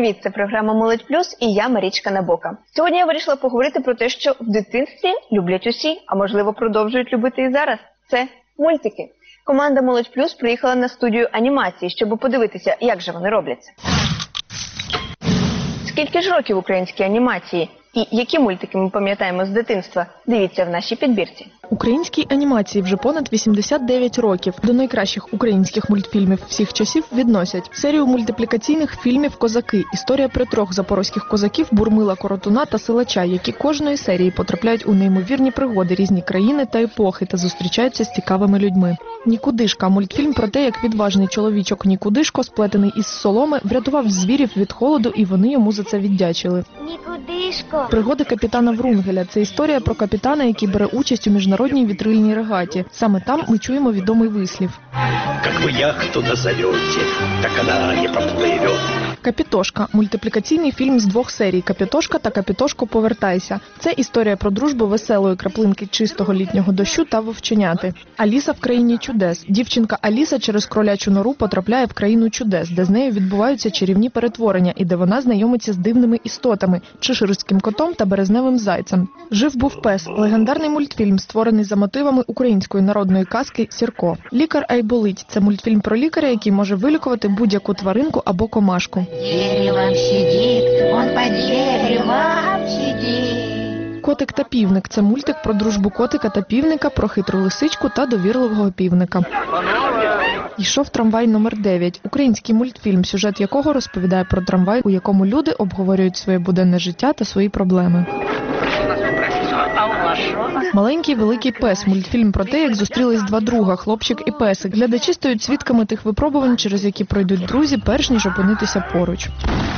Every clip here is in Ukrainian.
Привіт, це програма «Молодь Плюс» і я, Марічка Набока. Сьогодні я вирішила поговорити про те, що в дитинстві люблять усі, а можливо продовжують любити і зараз. Це мультики. Команда «Молодь Плюс» приїхала на студію анімації, щоб подивитися, як же вони робляться. Скільки ж років українській анімації? І які мультики ми пам'ятаємо з дитинства? Дивіться в нашій підбірці. Українській анімації вже понад 89 років. До найкращих українських мультфільмів всіх часів відносять серію мультиплікаційних фільмів «Козаки». Історія про 3 запорозьких козаків Бурмила, Коротуна та Силача, які кожної серії потрапляють у неймовірні пригоди різні країни та епохи та зустрічаються з цікавими людьми. «Нікудишка» – мультфільм про те, як відважний чоловічок Нікудишко, сплетений із соломи, врятував звірів від холоду, і вони йому за це віддячили. Нікудишко. Пригоди капітана Врунгеля – це історія про капітана, який бере участь у міжнародній вітрильній регаті. Саме там ми чуємо відомий вислів. Как вы яхту назовете, так она не поплывет. «Капітошка» – мультиплікаційний фільм з 2 серій «Капітошка» та «Капітошко, повертайся». Це історія про дружбу веселої краплинки чистого літнього дощу та вовченяти. «Аліса в країні чудес». Дівчинка Аліса через кролячу нору потрапляє в країну чудес, де з нею відбуваються чарівні перетворення і де вона знайомиться з дивними істотами – чеширським котом та березневим зайцем. «Жив-був пес» – легендарний мультфільм, створений за мотивами української народної казки «Сірко». «Лікар Айболить» – це мультфільм про лікаря, який може вилікувати будь-яку тваринку або комашку. Деревом сидит, он по деревам сидит. «Котик та півник» – це мультик про дружбу котика та півника, про хитру лисичку та довірливого півника. «Йшов трамвай номер 9» – український мультфільм, сюжет якого розповідає про трамвай, у якому люди обговорюють своє буденне життя та свої проблеми. «Маленький великий пес» – мультфільм про те, як зустрілись 2 друга – хлопчик і песик. Глядачі стають свідками тих випробувань, через які пройдуть друзі, перш ніж опинитися поруч.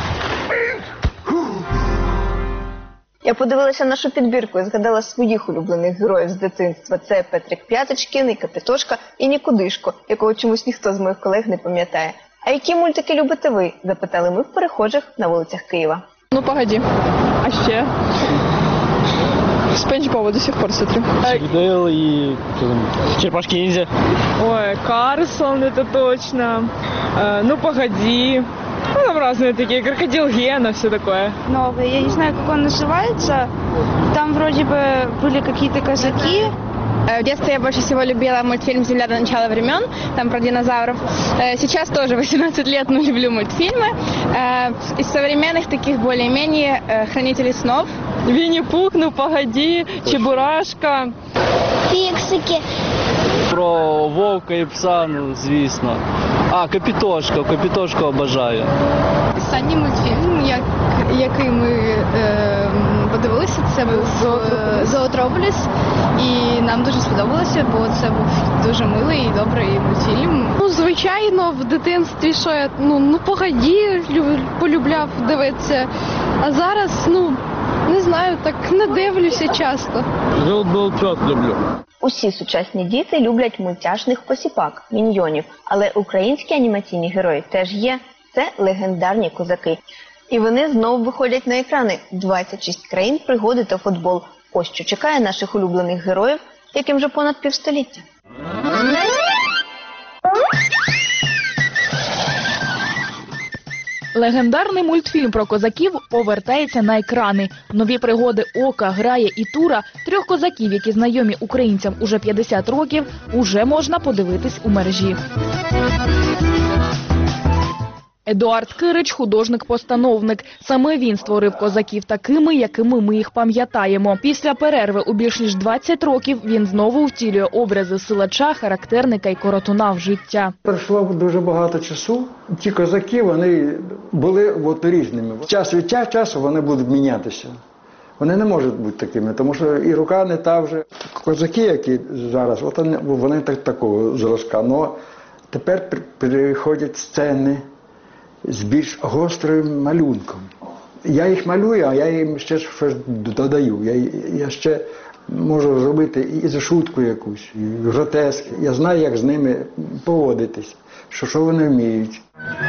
Я подивилася нашу підбірку і згадала своїх улюблених героїв з дитинства. Це Петрик П'яточкін, і Капітошка, і Нікудишко, якого чомусь ніхто з моїх колег не пам'ятає. А які мультики любите ви? Запитали ми в перехожих на вулицях Києва. Ну, погоди. А ще? Спанч Боба до сих пор смотрю. Чип-Дейл и Черепашки-ниндзя. Ой, Карлсон, это точно. Ну, погоди. Ну, там разные такие, Крокодил Гена, все такое. Новый. Я не знаю, как он называется. Там вроде бы были какие-то казаки. В детстве я больше всего любила мультфильм «Земля до начала времен», там про динозавров. Сейчас тоже 18 лет, но люблю мультфильмы. Из современных таких более-менее «Хранители снов». Винни-Пух, ну погоди, Чебурашка. Фіксики. Про вовка і пса, ну, звісно. А, Капітошку обожаю. Останній мультфільм, який ми подивилися, це був «Зоотрополіс». І нам дуже сподобалося, бо це був дуже милий і добрий мультфільм. Ну, звичайно, в дитинстві, що я, ну погоді, полюбляв дивитися. А зараз, не знаю, так не дивлюся часто. Жил-был пес люблю. Усі сучасні діти люблять мультяшних посіпак, міньйонів. Але українські анімаційні герої теж є. Це легендарні козаки. І вони знову виходять на екрани. 26 країн, пригоди та футбол. Ось що чекає наших улюблених героїв, яким вже понад півстоліття. Легендарний мультфільм про козаків повертається на екрани. Нові пригоди Ока, Грая і Тура, 3 козаків, які знайомі українцям уже 50 років, уже можна подивитись у мережі. Едуард Кирич – художник-постановник. Саме він створив козаків такими, якими ми їх пам'ятаємо. Після перерви у більш ніж 20 років він знову втілює образи силача, характерника і коротуна в життя. Пройшло дуже багато часу. Ті козаки, вони були різними. Час від часу вони будуть мінятися. Вони не можуть бути такими, тому що і рука не та вже. Козаки, які зараз, вони такого зразка. Но тепер приходять сцени з більш гострим малюнком. Я їх малюю, а я їм ще щось додаю. Я ще можу зробити і за шутку якусь, і гротеск. Я знаю, як з ними поводитись, що вони вміють.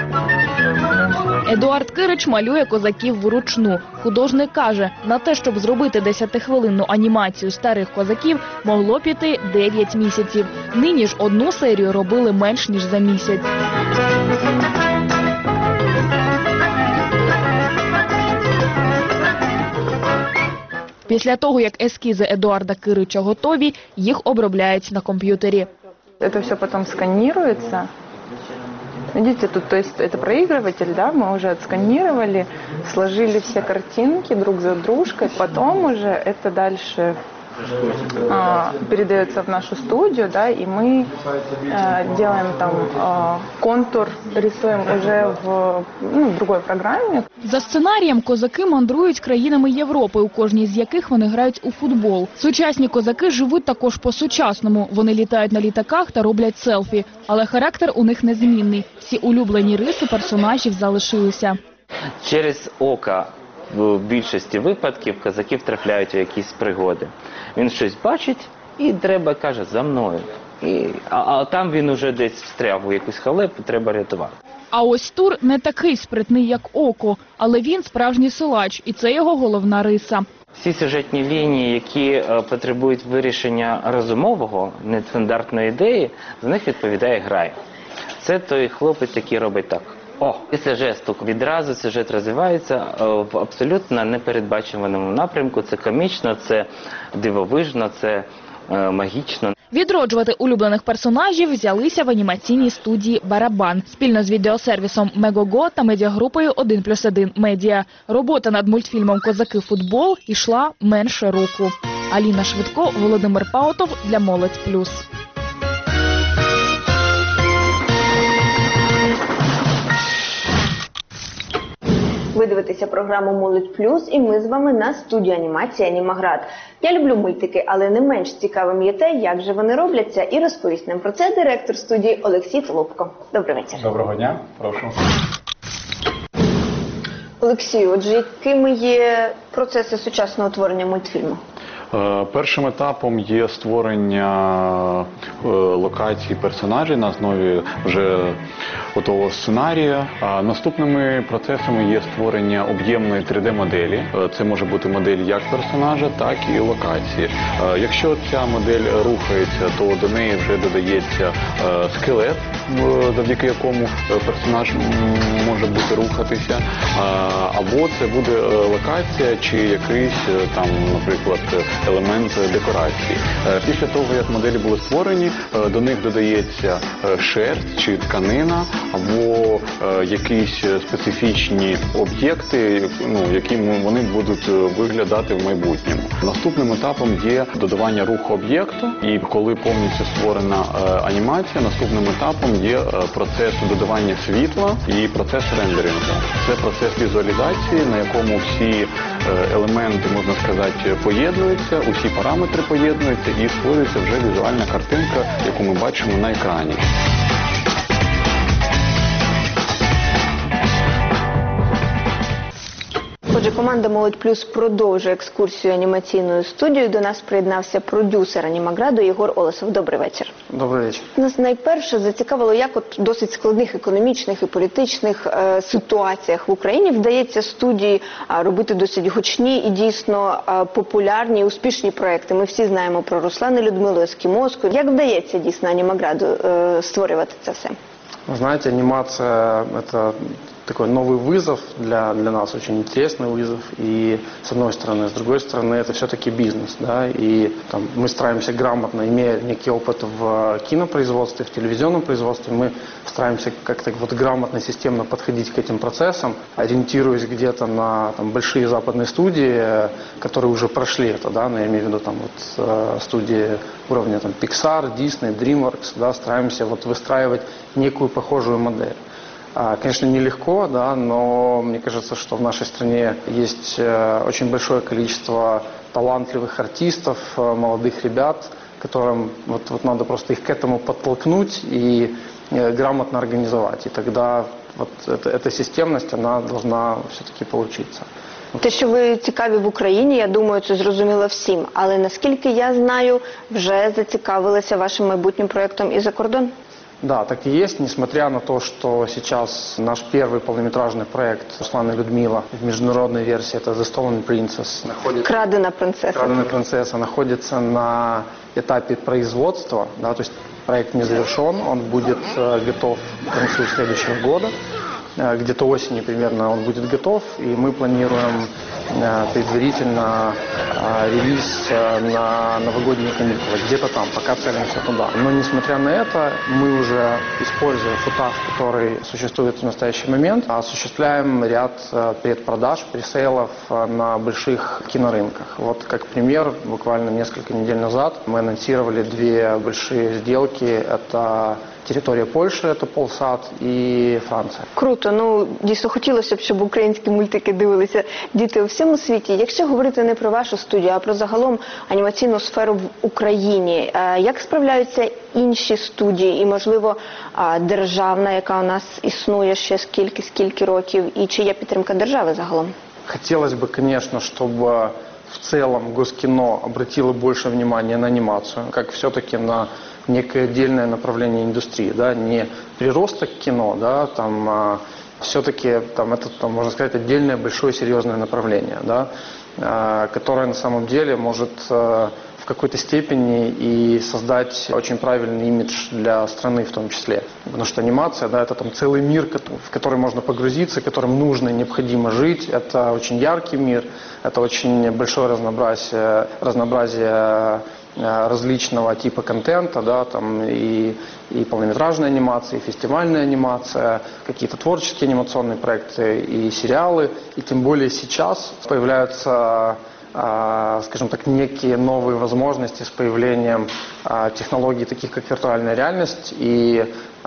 Едуард Кирич малює козаків вручну. Художник каже, на те, щоб зробити 10-хвилинну анімацію старих козаків, могло піти 9 місяців. Нині ж одну серію робили менш ніж за місяць. Після того, як ескізи Едуарда Кирича готові, їх обробляють на комп'ютері. Это все потом сканируется. Видите, тут, то есть это проигрыватель, да, мы уже отсканировали, сложили все картинки друг за дружкой, потом уже это дальше передается в нашу студию, да, и мы делаем там контур, рисуем уже в другой программе. За сценарієм козаки мандрують країнами Європи, у кожній з яких вони грають у футбол. Сучасні козаки живуть також по-сучасному. Вони літають на літаках та роблять селфі. Але характер у них незмінний. Всі улюблені риси персонажів залишилися. Через око в більшості випадків козаків трапляють у якісь пригоди. Він щось бачить і треба, каже, за мною. А там він уже десь встряв у якусь халепу, треба рятувати. А ось Тур не такий спритний, як Око, але він справжній силач, і це його головна риса. Всі сюжетні лінії, які потребують вирішення розумового, нестандартної ідеї, за них відповідає Грай. Це той хлопець, який робить так. Після жесту відразу сюжет розвивається в абсолютно непередбачуваному напрямку. Це комічно, це дивовижно, це магічно. Відроджувати улюблених персонажів взялися в анімаційній студії «Барабан» спільно з відеосервісом «Мегого» та медіагрупою «1+1 Медіа». Робота над мультфільмом «Козаки футбол» йшла менше року. Аліна Швидко, Володимир Паутов для «Молодь Плюс». Ви дивитеся програму «Молодь Плюс» і ми з вами на студії анімації «Анімаград». Я люблю мультики, але не менш цікавим є те, як же вони робляться, і розповість нам про це директор студії Олексій Толопко. Добрий вечір. Доброго дня, прошу. Олексію, отже, якими є процеси сучасного творення мультфільму? Першим етапом є створення локацій персонажів на основі вже готового сценарія. Наступними процесами є створення об'ємної 3D-моделі. Це може бути модель як персонажа, так і локації. Якщо ця модель рухається, то до неї вже додається скелет, завдяки якому персонаж може бути рухатися. Або це буде локація чи якийсь там, наприклад, елемент декорації. Після того, як моделі були створені, до них додається шерсть чи тканина, або якісь специфічні об'єкти, які вони будуть виглядати в майбутньому. Наступним етапом є додавання руху об'єкту, і коли повністю створена анімація, наступним етапом є процес додавання світла і процес рендерингу. Це процес візуалізації, на якому всі елементи, можна сказати, поєднуються, усі параметри поєднуються і створюється вже візуальна картинка, яку ми бачимо на екрані. Отже, команда «Молодь Плюс» продовжує екскурсію анімаційною студією. До нас приєднався продюсер «Анімаграду» Єгор Олесов. Добрий вечір. Добрий вечір. Нас найперше зацікавило, як от в досить складних економічних і політичних ситуаціях в Україні вдається студії робити досить гучні і дійсно популярні, успішні проекти. Ми всі знаємо про Руслана, Людмилу, Ескімоску. Як вдається дійсно «Анімаграду» створювати це все? Вы знаете, анимация – это такой новый вызов для нас, очень интересный вызов. И с одной стороны, с другой стороны, это все-таки бизнес. Да? И там, мы стараемся грамотно, имея некий опыт в кинопроизводстве, в телевизионном производстве, мы стараемся как-то вот грамотно, системно подходить к этим процессам, ориентируясь где-то на там, большие западные студии, которые уже прошли это, да? Но я имею в виду там, вот, студии уровня там, Pixar, Disney, DreamWorks, да? Стараемся вот, выстраивать некую похожую модель. Конечно, нелегко, да, но мне кажется, что в нашей стране есть очень большое количество талантливых артистов, молодых ребят, которым вот надо просто их к этому подтолкнуть и грамотно организовать. И тогда вот эта системность, она должна все-таки получиться. Те, що ви цікаві в Україні, я думаю, це зрозуміло всім. Але наскільки я знаю, вже зацікавилися вашим майбутнім проєктом і за кордон? Да, так и есть, несмотря на то, что сейчас наш первый полнометражный проект «Руслан и Людмила» в международной версии, это «The Stolen Princess», «Крадена принцесса». «Крадена принцесса» находится на этапе производства, да, то есть проект не завершен, он будет готов к концу следующего года. где-то осенью примерно он будет готов, и мы планируем предварительно релиз на новогодние каникулы, где-то там, пока целимся туда. Но несмотря на это, мы уже, используя футаж, который существует в настоящий момент, осуществляем ряд предпродаж, пресейлов на больших кинорынках. Вот как пример, буквально несколько недель назад мы анонсировали две большие сделки. Это територія Польщі, це Полсат, і Франція. Круто. Ну, дійсно хотілося б, щоб українські мультики дивилися діти у всьому світі. Якщо говорити не про вашу студію, а про загалом анімаційну сферу в Україні, як справляються інші студії і, можливо, державна, яка у нас існує ще скільки років, і чи є підтримка держави загалом? Хотелось бы, конечно, чтобы в целом Госкино обратило больше внимания на анимацию, как все-таки на некое отдельное направление индустрии, да, не приросток кино, да, там все-таки там это, там, можно сказать, отдельное большое серьезное направление, да, которое на самом деле может в какой-то степени и создать очень правильный имидж для страны в том числе. Потому что анимация, да, это там целый мир, в который можно погрузиться, которым нужно и необходимо жить. Это очень яркий мир, это очень большое разнообразие различного типа контента, да, там и полнометражная анимация, и фестивальная анимация, какие-то творческие анимационные проекты, и сериалы. И тем более сейчас появляются, скажем так, некие новые возможности с появлением технологий, таких как виртуальная реальность, и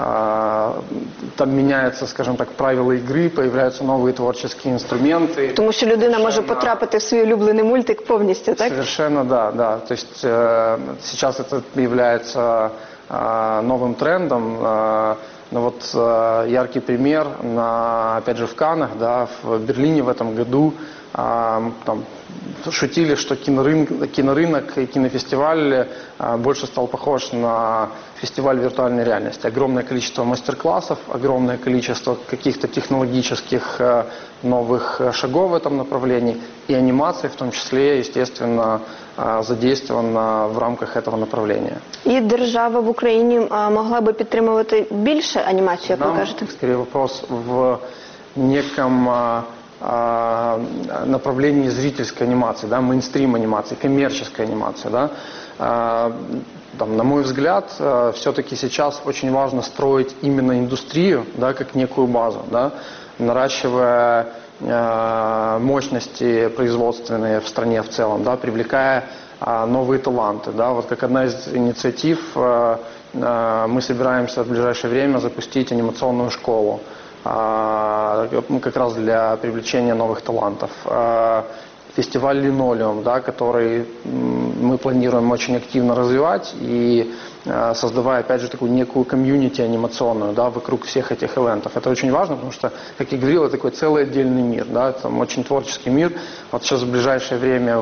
там меняются, скажем так, правила игры, появляются новые творческие инструменты. Тому що людина може потрапити в свій улюблений мультик повністю, так? Совершенно, да. То есть сейчас это является новым трендом. Но вот яркий пример, опять же, в Каннах, да, в Берлине в этом году там шутили, что кинорынок и кинофестиваль больше стал похож на фестиваль виртуальной реальности. Огромное количество мастер-классов, огромное количество каких-то технологических новых шагов в этом направлении. И анимация в том числе, естественно, задействована в рамках этого направления. І держава в Україні могла би підтримувати більше анімацію, як ви кажете? Скорее вопрос в неком направлении зрительской анимации, да, мейнстрим анимации, коммерческой анимации. Да. Там, на мой взгляд, все-таки сейчас очень важно строить именно индустрию, да, как некую базу, да, наращивая мощности производственные в стране в целом, да, привлекая новые таланты. Да. Вот как одна из инициатив, мы собираемся в ближайшее время запустить анимационную школу, как раз для привлечения новых талантов. Фестиваль «Линолеум», да, который мы планируем очень активно развивать и создавая, опять же, такую некую комьюнити анимационную, да, вокруг всех этих ивентов. Это очень важно, потому что, как я говорил, это такой целый отдельный мир, да, там очень творческий мир. Вот сейчас в ближайшее время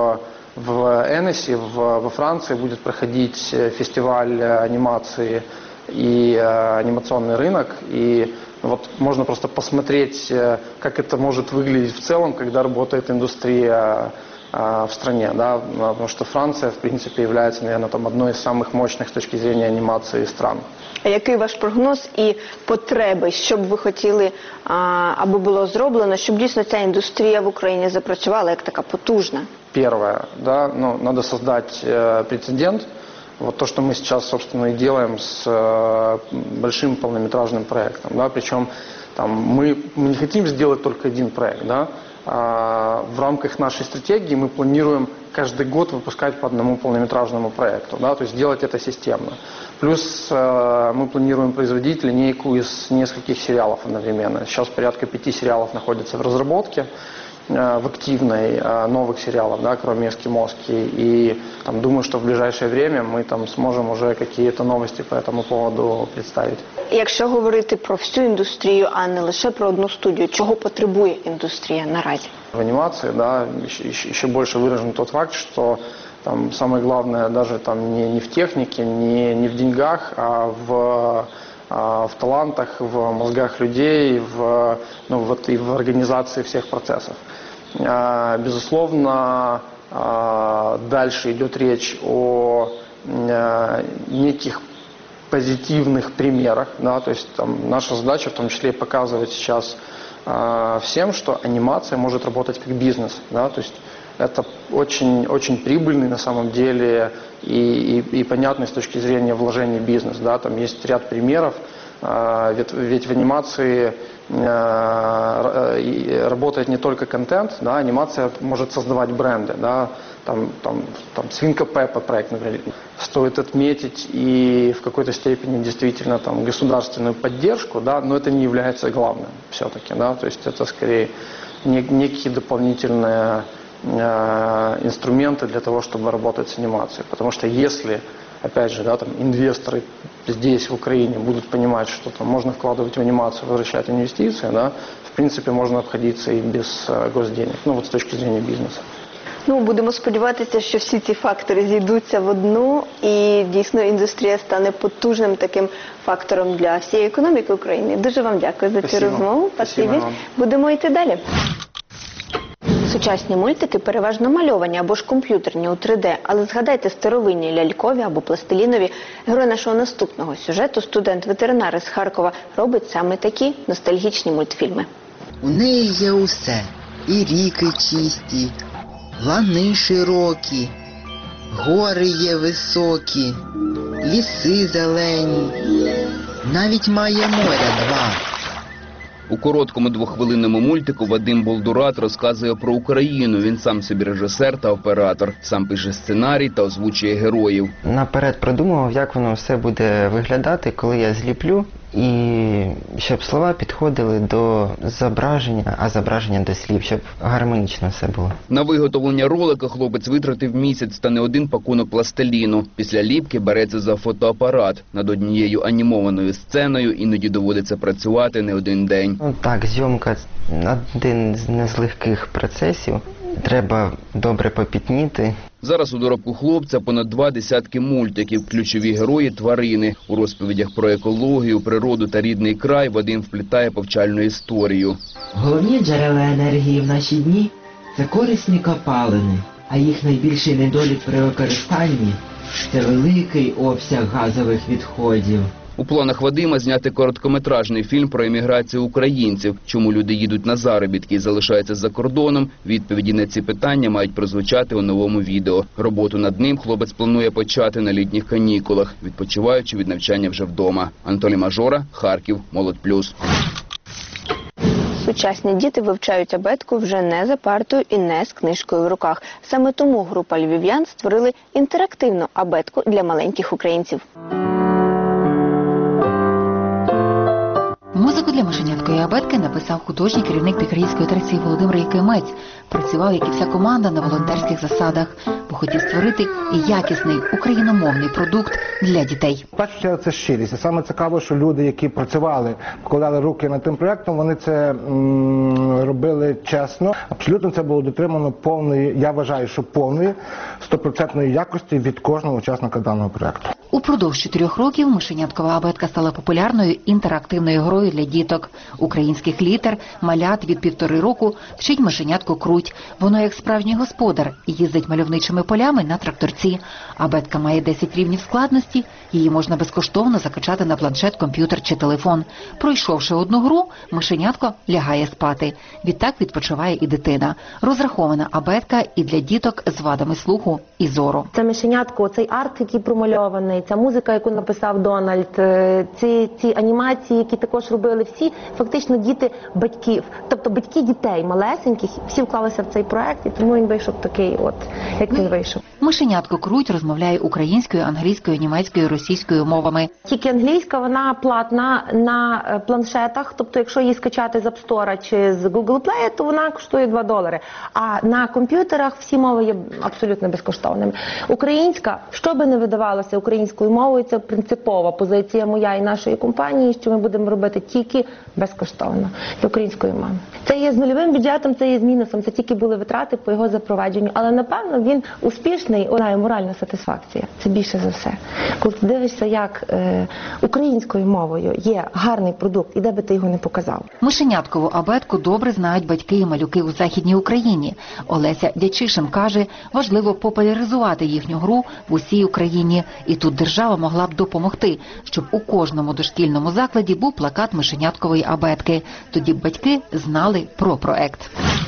в Эннессе, во Франции, будет проходить фестиваль анимации и анимационный рынок, и вот можно просто посмотреть, как это может выглядеть в целом, когда работает индустрия в стране, да, потому что Франция, в принципе, является, наверное, там одной из самых мощных с точки зрения анимации стран. А який ваш прогноз і потреби, що б ви хотіли, аби було зроблено, щоб дійсно ця індустрія в Україні запрацювала як така потужна? Первое, да, надо создать прецедент. Вот то, что мы сейчас, собственно, и делаем с большим полнометражным проектом. Да? Причем там, мы не хотим сделать только один проект. Да? В рамках нашей стратегии мы планируем каждый год выпускать по одному полнометражному проекту. Да? То есть делать это системно. Плюс мы планируем производить линейку из нескольких сериалов одновременно. Сейчас порядка 5 сериалов находится в разработке, в активной, новых сериалов, да, кроме «Эскимоски». И там, думаю, что в ближайшее время мы там сможем уже какие-то новости по этому поводу представить. Якщо говорити про всю індустрію, а не лише про одну студію, чого потребує індустрія наразі? В анимации, да, еще больше выражен тот факт, что там самое главное даже там не в технике, не в деньгах, а в талантах, в мозгах людей, и в организации всех процессов. Безусловно, дальше идет речь о неких позитивных примерах, да, то есть там наша задача в том числе и показывать сейчас всем, что анимация может работать как бизнес, да, то есть это очень, очень прибыльный на самом деле и понятный с точки зрения вложений бизнес, да, там есть ряд примеров, ведь в анимации работает не только контент, да, анимация может создавать бренды, да, там Свинка Пеппа проект, например, стоит отметить и в какой-то степени действительно там государственную поддержку, да, но это не является главным все-таки, да, то есть это скорее некие дополнительные инструменты для того, чтобы работать с анимацией, потому что если опять же, да, там инвесторы здесь, в Украине, будут понимать, что там можно вкладывать в анимацию, возвращать инвестиции, да, в принципе, можно обходиться и без госденег, ну вот с точки зрения бизнеса. Ну, будемо сподіватися, що всі ці фактори зійдуться в одну і дійсно індустрія стане потужним таким фактором для всієї економіки України. Дуже вам дякую за цю розмову. Спасибі. Будемо йти далі. Сучасні мультики переважно мальовані або ж комп'ютерні у 3D, але згадайте старовинні лялькові або пластилінові. Герой нашого наступного сюжету, студент-ветеринар із Харкова, робить саме такі ностальгічні мультфільми. У неї є усе. І ріки чисті, лани широкі, гори є високі, ліси зелені, навіть має моря 2. У короткому 2-хвилинному мультику Вадим Болдурат розказує про Україну. Він сам собі режисер та оператор. Сам пише сценарій та озвучує героїв. Наперед продумував, як воно все буде виглядати, коли я зліплю. І щоб слова підходили до зображення, а зображення до слів, щоб гармонічно все було. На виготовлення ролика хлопець витратив місяць та не один пакунок пластиліну. Після ліпки береться за фотоапарат. Над однією анімованою сценою іноді доводиться працювати не один день. Так, зйомка – один з не з легких процесів. Треба добре попітніти. Зараз у доробку хлопця понад 2 десятки мультиків. Ключові герої – тварини. У розповідях про екологію, природу та рідний край Вадим вплітає повчальну історію. Головні джерела енергії в наші дні – це корисні копалини, а їх найбільший недолік при використанні – це великий обсяг газових відходів. У планах Вадима зняти короткометражний фільм про еміграцію українців. Чому люди їдуть на заробітки і залишаються за кордоном? Відповіді на ці питання мають прозвучати у новому відео. Роботу над ним хлопець планує почати на літніх канікулах, відпочиваючи від навчання вже вдома. Анатолій Мажора, Харків, Молодь Плюс. Сучасні діти вивчають абетку вже не за партою і не з книжкою в руках. Саме тому група львів'ян створили інтерактивну абетку для маленьких українців. Музику для мишеняткої абетки написав художній керівник пікарійської трації Володимир Якимець. Працював, як і вся команда, на волонтерських засадах, бо хотів створити якісний україномовний продукт для дітей. Перше чергу це щирість. Саме цікаво, що люди, які працювали, вкладали руки над тим проєктом, вони це робили чесно. Абсолютно це було дотримано повної, я вважаю, що повної, 100% якості від кожного учасника даного проєкту. Упродовж 4 років мишеняткова абетка стала популярною інтерактивною грою для діток. Українських літер, малят від 1,5 року вчить мишенятку Круть. Воно як справжній господар їздить мальовничими полями на тракторці. Абетка має 10 рівнів складності, її можна безкоштовно закачати на планшет, комп'ютер чи телефон. Пройшовши одну гру, мишенятко лягає спати. Відтак відпочиває і дитина. Розрахована абетка і для діток з вадами слуху і зору. Це мишенятко, цей арт, який промальований, ця музика, яку написав Дональд, ці анімації, які також робили всі, фактично діти батьків. Тобто батьки дітей малесеньких, всі вклалися в цей проект, і тому він вийшов такий, от, як він вийшов. Мишенятко Круть розмовляє українською, англійською, німецькою, російською мовами. Тільки англійська, вона платна на планшетах, тобто якщо її скачати з App Store чи з Google Play, то вона коштує $2. А на комп'ютерах всі мови є абсолютно безкоштовними. Українська, що би не видавалося українською мовою, це принципова позиція моя і нашої компанії, що ми будемо робити тільки безкоштовно для української мови. Це є з нульовим бюджетом, це є з мінусом, це тільки були витрати по його запровадженню, але напевно він успішний, вона моральна сатисфакція, це більше за все. Коли ти дивишся, як українською мовою є гарний продукт, і де би ти його не показав. Мишеняткову абетку добре знають батьки і малюки у Західній Україні. Олеся Дячишин каже, важливо популяризувати їхню гру в усій Україні. І тут держава могла б допомогти, щоб у кожному дошкільному закладі був плакат мишеняткової абетки. Тоді б батьки знали про проект.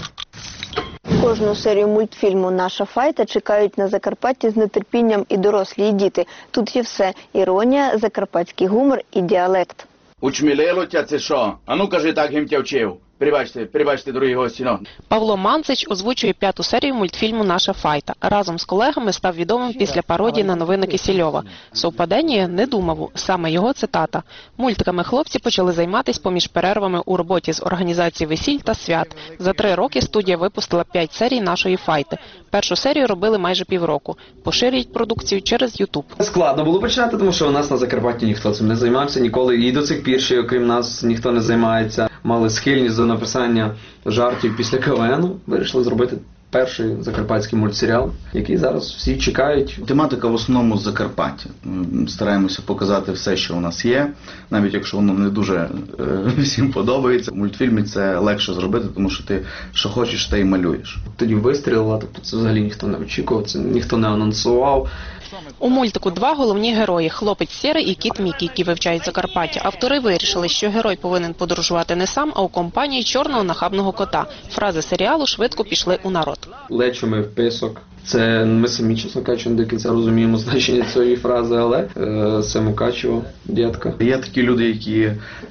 Кожну серію мультфільму «Наша файта» чекають на Закарпатті з нетерпінням і дорослі, і діти. Тут є все – іронія, закарпатський гумор і діалект. Учмілило тя це що? А ну кажи так, гім тя вчив. Прибачте, дорогі гості. Павло Манцич озвучує 5-ту серію мультфільму «Наша файта». Разом з колегами став відомим після пародії на новини Кисельова. Совпадення не думав, саме його цитата. Мультиками хлопці почали займатися поміж перервами у роботі з організації весіль та свят. За 3 роки студія випустила 5 серій «Нашої файти». Першу серію робили майже півроку. Поширюють продукцію через YouTube. Складно було починати, тому що у нас на Закарпатті ніхто цим не займався ніколи. І до цих пір ще, окрім нас, ніхто не займається. Мали схильність до написання жартів після КВН. Вирішили зробити перший закарпатський мультсеріал, який зараз всі чекають. Тематика в основному з Закарпаття. Ми стараємося показати все, що у нас є, навіть якщо воно не дуже всім подобається. В мультфільмі це легше зробити, тому що ти що хочеш, те й малюєш. Тоді вистрілила, тобто це взагалі ніхто не очікував, це ніхто не анонсував. У мультику 2 головні герої – хлопець Сєрий і кіт Мікі, які вивчають Закарпаття. Автори вирішили, що герой повинен подорожувати не сам, а у компанії чорного нахабного кота. Фрази серіалу швидко пішли у народ. Лечо в писок. Це ми самі, чесно кажучи, не до кінця розуміємо значення цієї фрази, але це Мукачево, дядька. Є такі люди, які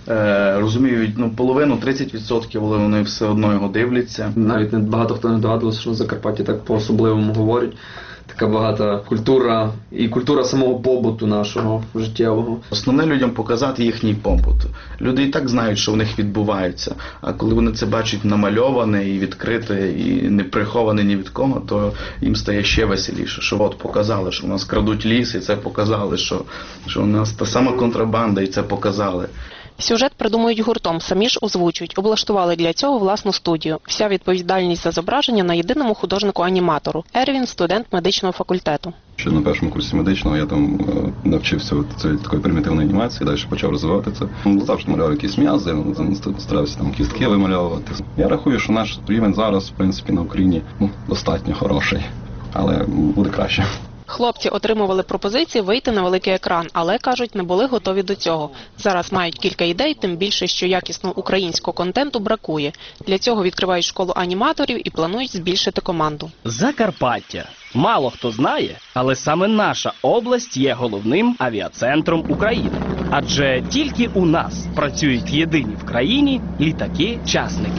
розуміють половину, 30%, але вони все одно його дивляться. Навіть багато хто не догадувався, що на Закарпатті так по-особливому говорять. Така багата культура і культура самого побуту нашого життєвого. Основне людям показати їхній побут. Люди і так знають, що в них відбувається, а коли вони це бачать намальоване і відкрите, і не приховане ні від кого, то їм стає ще веселіше. Що от показали, що у нас крадуть ліс, і це показали, що у нас та сама контрабанда, і це показали. Сюжет придумують гуртом, самі ж озвучують. Облаштували для цього власну студію. Вся відповідальність за зображення на єдиному художнику-аніматору. Ервін – студент медичного факультету. Ще на першому курсі медичного я там навчився такої примітивної анімації, далі почав розвивати це. Завжди малював якісь м'язи, старався там кістки вимальовувати. Я рахую, що наш рівень зараз, в принципі, на Україні достатньо хороший, але буде краще. Хлопці отримували пропозиції вийти на великий екран, але, кажуть, не були готові до цього. Зараз мають кілька ідей, тим більше, що якісного українського контенту бракує. Для цього відкривають школу аніматорів і планують збільшити команду. Закарпаття. Мало хто знає, але саме наша область є головним авіацентром України. Адже тільки у нас працюють єдині в країні літаки-частники.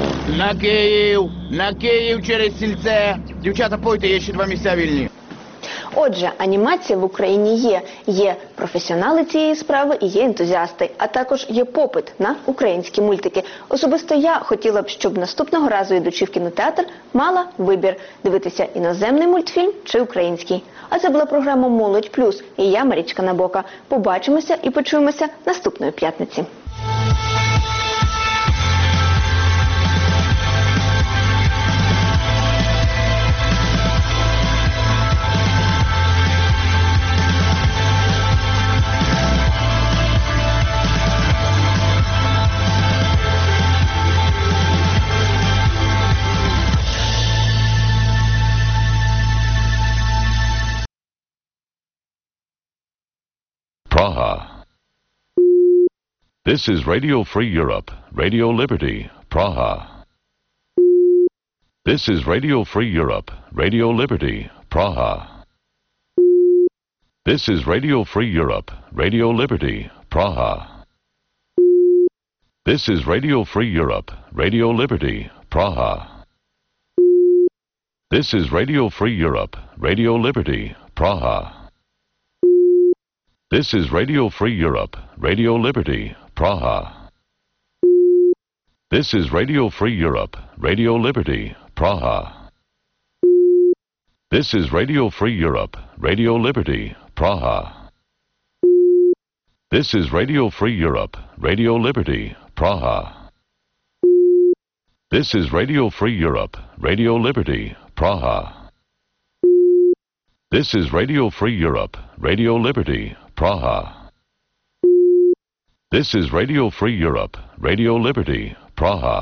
На Київ через сільце. Дівчата, пойте, є ще 2 місця вільні. Отже, анімація в Україні є. Є професіонали цієї справи і є ентузіасти. А також є попит на українські мультики. Особисто я хотіла б, щоб наступного разу, ідучи в кінотеатр, мала вибір – дивитися іноземний мультфільм чи український. А це була програма «Молодь плюс» і я, Марічка Набока. Побачимося і почуємося наступної п'ятниці. Praha. This is Radio Free Europe, Radio Liberty, Praha. This is Radio Free Europe, Radio Liberty, Praha. This is Radio Free Europe, Radio Liberty, Praha. This is Radio Free Europe, Radio Liberty, Praha. This is Radio Free Europe, Radio Liberty, Praha. This is Radio Free Europe, Radio Liberty, Praha. This is Radio Free Europe, Radio Liberty, Praha. This is Radio Free Europe, Radio Liberty, Praha. This is Radio Free Europe, Radio Liberty, Praha. This is Radio Free Europe, Radio Liberty, Praha. This is Radio Free Europe, Radio Liberty, Praha. This is Radio Free Europe, Radio Liberty, Praha.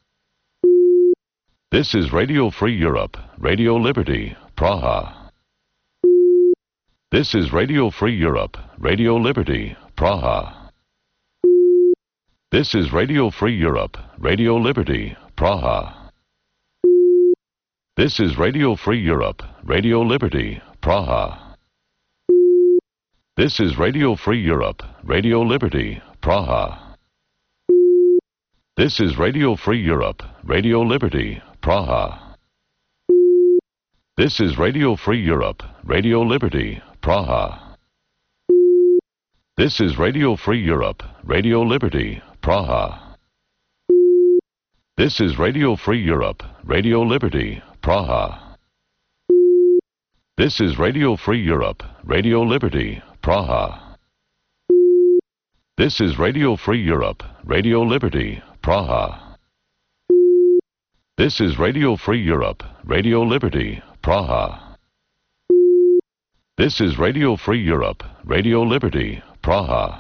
This is Radio Free Europe, Radio Liberty, Praha. This is Radio Free Europe, Radio Liberty, Praha. This is Radio Free Europe, Radio Liberty, Praha. This is Radio Free Europe, Radio Liberty, Praha. This is Radio Free Europe, Radio Liberty, Praha. This is Radio Free Europe, Radio Liberty, Praha. This is Radio Free Europe, Radio Liberty, Praha. This is Radio Free Europe, Radio Liberty, Praha. This is Radio Free Europe, Radio Liberty, Praha. This is Radio Free Europe, Radio Liberty, Praha. This is Radio Free Europe, Radio Liberty, Praha. This is Radio Free Europe, Radio Liberty, Praha. This is Radio Free Europe, Radio Liberty, Praha.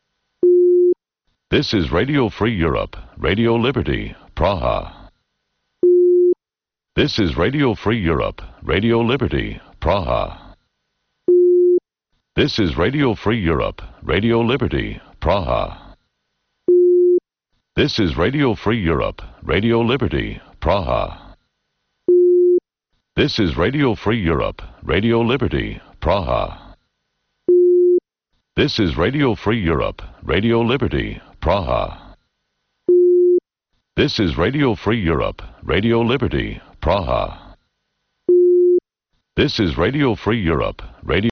This is Radio Free Europe, Radio Liberty, Praha. This is Radio Free Europe, Radio Liberty, Praha. This is Radio Free Europe, Radio Liberty, Praha. This is Radio Free Europe, Radio Liberty, Praha. This is Radio Free Europe, Radio Liberty, Praha. This is Radio Free Europe, Radio Liberty, Praha. This is Radio Free Europe, Radio Liberty, Praha. This is Radio Free Europe, Radio